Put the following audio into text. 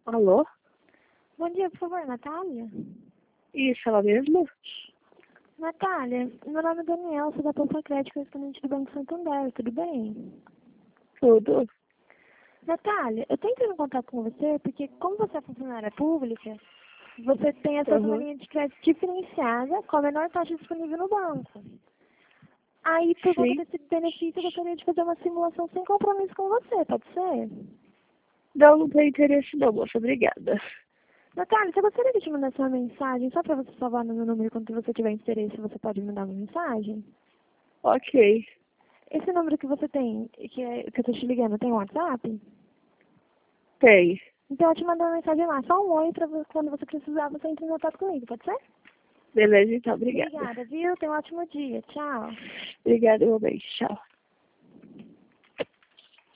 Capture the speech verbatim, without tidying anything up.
Alô? Bom dia, por favor, Natália? Isso, ela mesma? Natália, meu nome é Daniel, sou da Poupa Crédito, correspondente do Banco Santander, tudo bem? Tudo. Natália, eu tô entrando em contato com você porque, como você é funcionária pública, você tem acesso a uma Uhum. linha de crédito diferenciada com a menor taxa disponível no banco. Aí, por conta Sim. desse benefício, eu gostaria de fazer uma simulação sem compromisso com você, pode ser? Não, não tem interesse não, moça. Obrigada. Natália, você gostaria de te mandar uma mensagem só para você salvar no meu número quando você tiver interesse, você pode me mandar uma mensagem? Ok. Esse número que você tem, que, é, que eu tô te ligando, tem um WhatsApp? Tem. Então eu te mando uma mensagem lá, só um oi pra vo- quando você precisar, você entra em contato comigo, pode ser? Beleza, então. Obrigada. Obrigada, viu? Tenha um ótimo dia. Tchau. Obrigada, igualmente. Tchau.